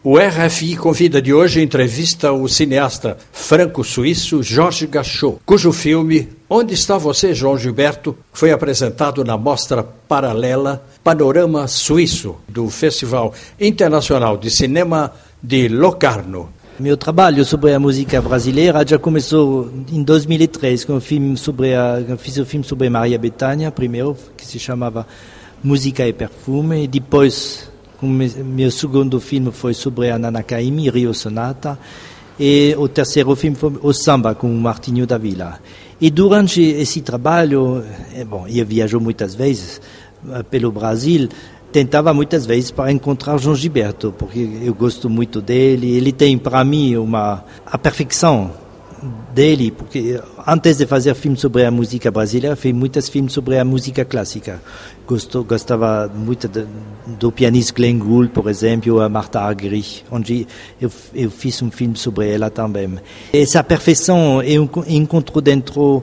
O RFI Convida de hoje entrevista o cineasta franco-suíço Jorge Gachot, cujo filme Onde Está Você, João Gilberto, foi apresentado na mostra paralela Panorama Suíço, do Festival Internacional de Cinema de Locarno. Meu trabalho sobre a música brasileira já começou em 2003, com fiz um filme sobre Maria Bethânia, primeiro, que se chamava Música e Perfume, e depois meu segundo filme foi sobre a Nana Caymmi, Rio Sonata, e o terceiro filme foi o Samba, com o Martinho da Vila. E durante esse trabalho, eu viajo muitas vezes pelo Brasil, tentava muitas vezes para encontrar João Gilberto, porque eu gosto muito dele, ele tem para mim a perfeição dele, porque antes de fazer filmes sobre a música brasileira, fiz muitos filmes sobre a música clássica. Gostava muito do pianista Glenn Gould, por exemplo, a Martha Argerich, onde eu fiz um filme sobre ela também. Essa perfeição eu encontro dentro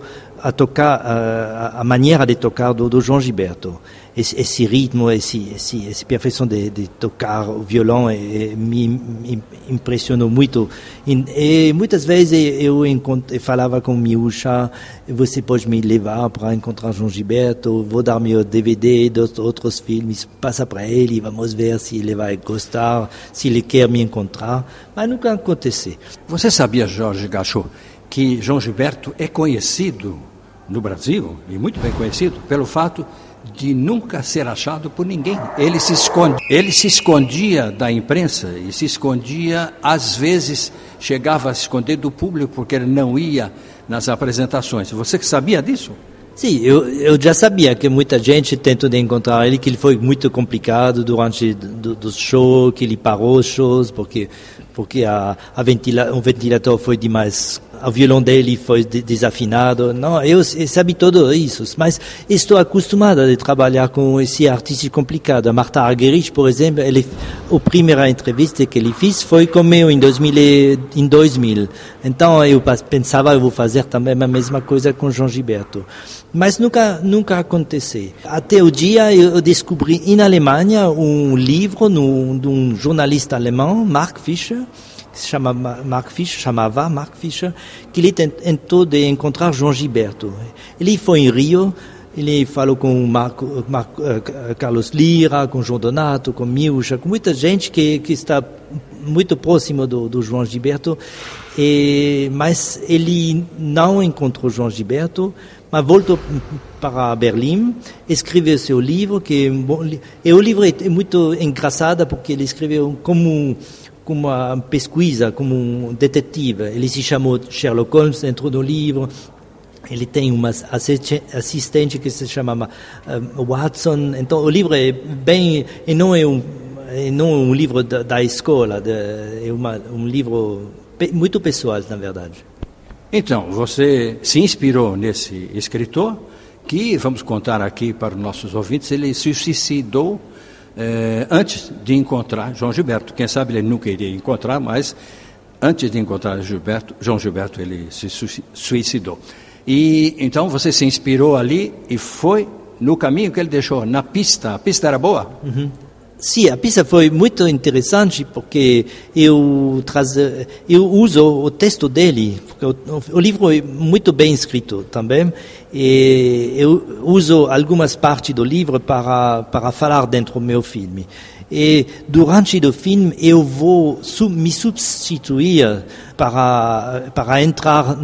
a maneira de tocar do João Gilberto. Esse ritmo, essa perfeição de tocar o violão me impressionou muito. E muitas vezes eu falava com Miúcha, você pode me levar para encontrar João Gilberto, vou dar meu DVD dos outros filmes, passa para ele, vamos ver se ele vai gostar, se ele quer me encontrar. Mas nunca aconteceu. Você sabia, Jorge Gachot, que João Gilberto é conhecido no Brasil, e muito bem conhecido, pelo fato de nunca ser achado por ninguém. Ele se escondia da imprensa e se escondia, às vezes chegava a se esconder do público porque ele não ia nas apresentações. Você que sabia disso? Sim, eu já sabia que muita gente tentou de encontrar ele, que ele foi muito complicado durante os shows, que ele parou os shows porque o ventilador foi demais, o violão dele foi desafinado. Não, eu sabia tudo isso, mas estou acostumado a trabalhar com esse artista complicado. A Martha Argerich, por exemplo, a primeira entrevista que ele fez foi comigo em 2000. Então eu pensava, eu vou fazer também a mesma coisa com João Gilberto. Mas nunca aconteceu. Até o dia eu descobri na Alemanha um livro de um jornalista alemão, Mark Fischer, que se chamava Mark Fischer, que ele tentou de encontrar João Gilberto. Ele foi em Rio, ele falou com Carlos Lira, com João Donato, com Miúcha, com muita gente que está muito próximo do João Gilberto, mas ele não encontrou João Gilberto, mas voltou para Berlim, escreveu seu livro, o livro é muito engraçado porque ele escreveu como uma pesquisa, como um detetive. Ele se chamou Sherlock Holmes dentro do livro. Ele tem uma assistente que se chama Watson. Então o livro é bem, e não é um livro da escola, é um livro muito pessoal, na verdade. Então, você se inspirou nesse escritor que, vamos contar aqui para os nossos ouvintes, ele se suicidou antes de encontrar João Gilberto. Quem sabe ele nunca iria encontrar, mas antes de encontrar João Gilberto, ele se suicidou. E então você se inspirou ali e foi no caminho que ele deixou, na pista. A pista era boa? Uhum. Sim, a pista foi muito interessante porque eu uso o texto dele, porque o livro é muito bem escrito também, e eu uso algumas partes do livro para falar dentro do meu filme. E durante o filme eu vou me substituir para entrar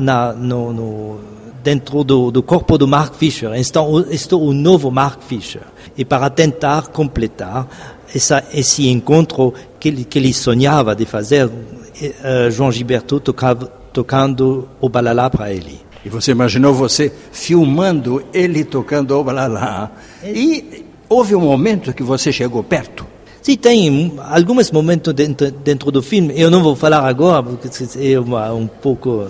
dentro do corpo do Mark Fischer. Estou o novo Mark Fischer. E para tentar completar esse encontro que ele sonhava de fazer, João Gilberto tocando o balalá para ele. E você imaginou você filmando ele tocando o balalá. E houve um momento que você chegou perto? Sim, tem alguns momentos dentro do filme. Eu não vou falar agora, porque é um pouco...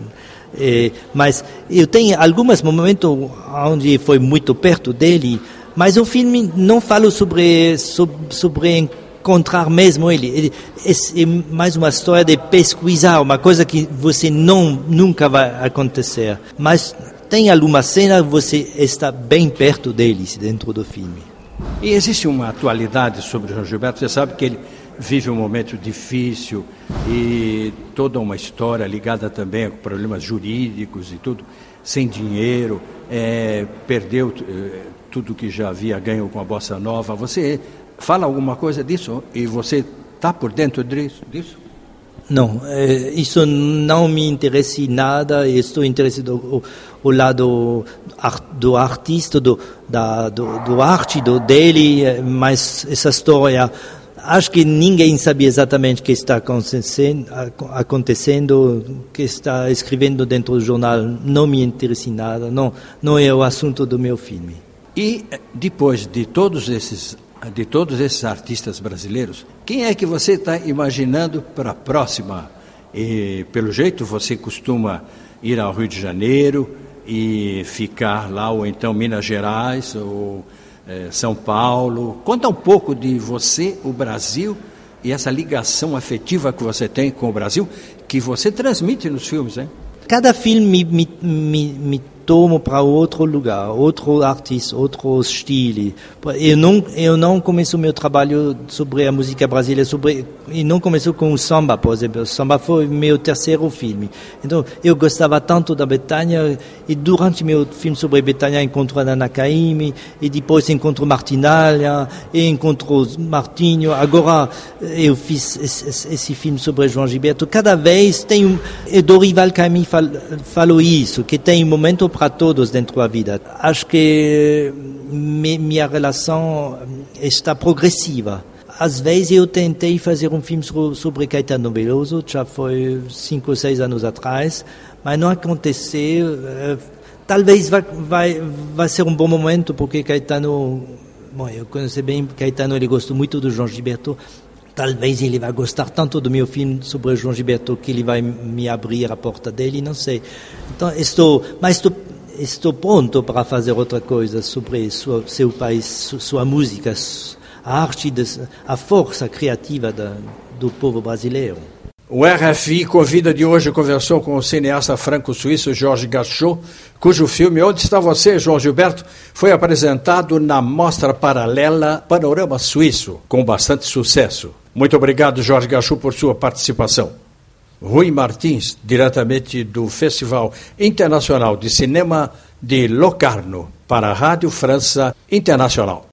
mas eu tenho alguns momentos onde foi muito perto dele, mas o filme não fala sobre encontrar mesmo ele. É mais uma história de pesquisar, uma coisa que você nunca vai acontecer. Mas tem alguma cena que você está bem perto dele dentro do filme. E existe uma atualidade sobre o João Gilberto. Você sabe que ele vive um momento difícil e toda uma história ligada também a problemas jurídicos e tudo, sem dinheiro, perdeu tudo que já havia ganho com a Bossa Nova. Você fala alguma coisa disso? E você está por dentro disso? Não, isso não me interessa em nada. Estou interessado ao lado do artista, do arte dele, mas essa história, acho que ninguém sabia exatamente o que está acontecendo, que está escrevendo dentro do jornal, não me interessa em nada, não é o assunto do meu filme. E depois de todos esses artistas brasileiros, quem é que você está imaginando para a próxima? E, pelo jeito, você costuma ir ao Rio de Janeiro e ficar lá, ou então Minas Gerais, ou São Paulo. Conta um pouco de você, o Brasil, e essa ligação afetiva que você tem com o Brasil, que você transmite nos filmes, hein? Cada filme me tomo para outro lugar, outro artista, outro estilo. Eu não começo meu trabalho sobre a música brasileira, e não começou com o samba, por exemplo. O samba foi meu terceiro filme. Então, eu gostava tanto da Betânia, e durante meu filme sobre Betânia encontro a Ana Caymmi, e depois encontro Martinalha, e encontro Martinho. Agora eu fiz esse filme sobre João Gilberto. Cada vez tem e Dorival Caymmi falou isso, que tem um momento para todos dentro da vida. Acho que minha relação está progressiva. Às vezes eu tentei fazer um filme sobre Caetano Veloso, já foi 5 ou 6 anos atrás, mas não aconteceu. Talvez vai ser um bom momento, porque Caetano, eu conheço bem Caetano, ele gosta muito do João Gilberto. Talvez ele vai gostar tanto do meu filme sobre João Gilberto que ele vai me abrir a porta dele, não sei. Então, estou pronto para fazer outra coisa sobre seu país, sua música, a arte, a força criativa do povo brasileiro. O RFI Convida de hoje conversou com o cineasta franco-suíço Jorge Gachot, cujo filme Onde Está Você, João Gilberto, foi apresentado na mostra paralela Panorama Suíço, com bastante sucesso. Muito obrigado, Jorge Gachot, por sua participação. Rui Martins, diretamente do Festival Internacional de Cinema de Locarno, para a Rádio França Internacional.